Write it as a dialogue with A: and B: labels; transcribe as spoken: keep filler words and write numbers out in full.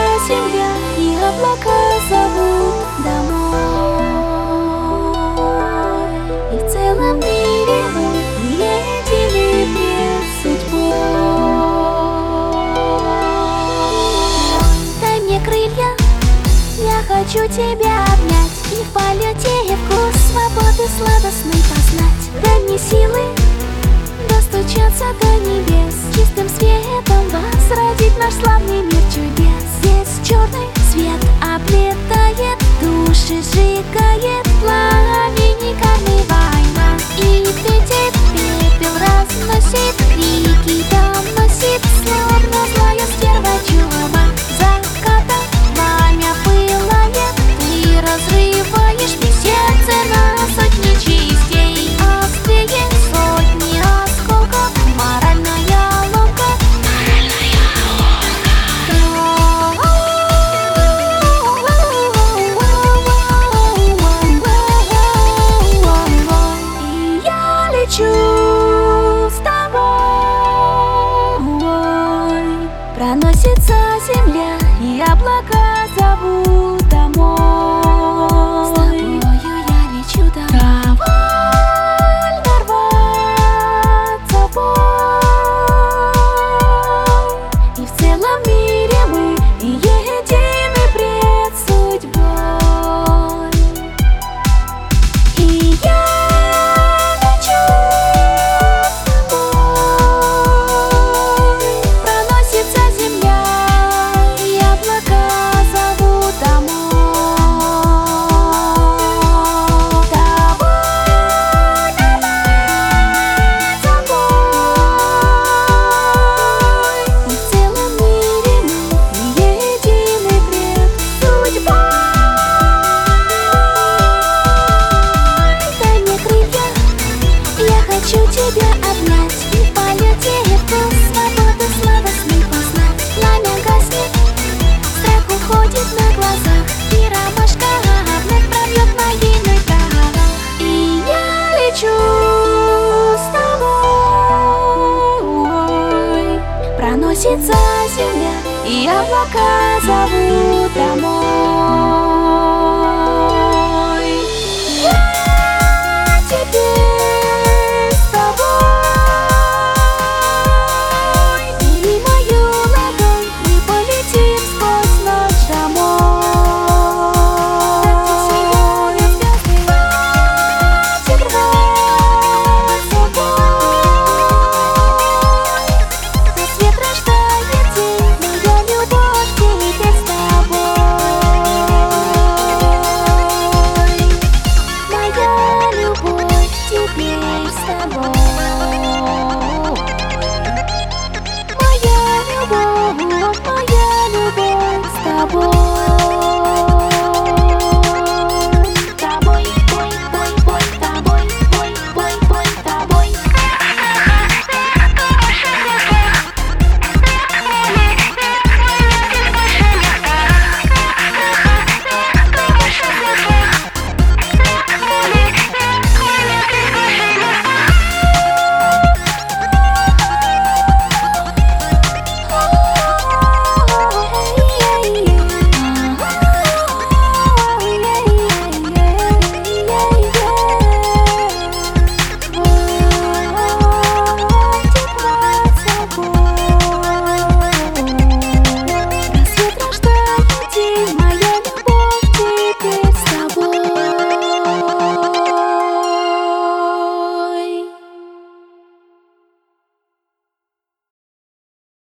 A: земля, и облака зовут домой. И в целом мире мы едины пред судьбой. Дай мне крылья, я хочу тебя обнять, и в полете вкус свободы сладостной познать. Дай мне силы достучаться до небес, чистым светом возродить наш славный мир чудес. Здесь черный свет облетает, души сжигает, пламенниками война. И ветер пепел разносит, крики доносит, словно злая стерва чума. Заката пламя пылает, ты разрываешь мне сердце на сотни частей. Острее сотни осколков, моральная ломка, моральная ломка. И я лечу с тобой. Проносится земля, и облака зовут домой. С тобою я лечу домой. Довольно рваться в бой. И в целом мире мы едины пред судьбой. И я лечу с тобой. Проносится земля, и облака зовут домой. Довольно рваться в бой. И в целом мире мы едины пред судьбой. Дай мне крылья, я хочу тебя обнять, и в полете вкус свободы сладостной познать. Пламя гаснет, страх уходит на глазах, и ромашка вновь пробьет могильный прах. И я лечу с тобой. Проносится земля, и облака зовут домой.